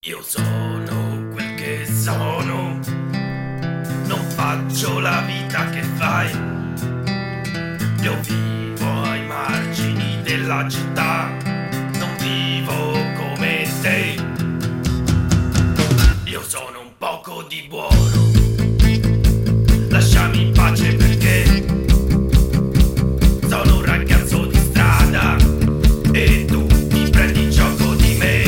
Io sono quel che sono, non faccio la vita che fai. Io vivo ai margini della città, non vivo come te. Io sono un poco di buono, lasciami in pace perché sono un ragazzo di strada e tu ti prendi gioco di me.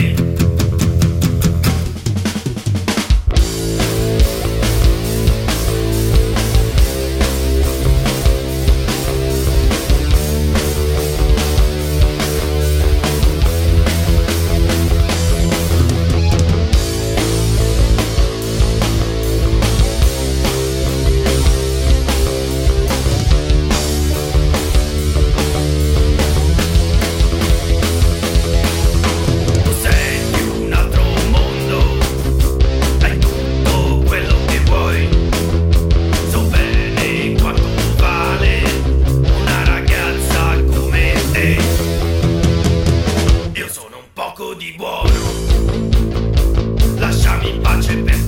Di buono, lasciami in pace per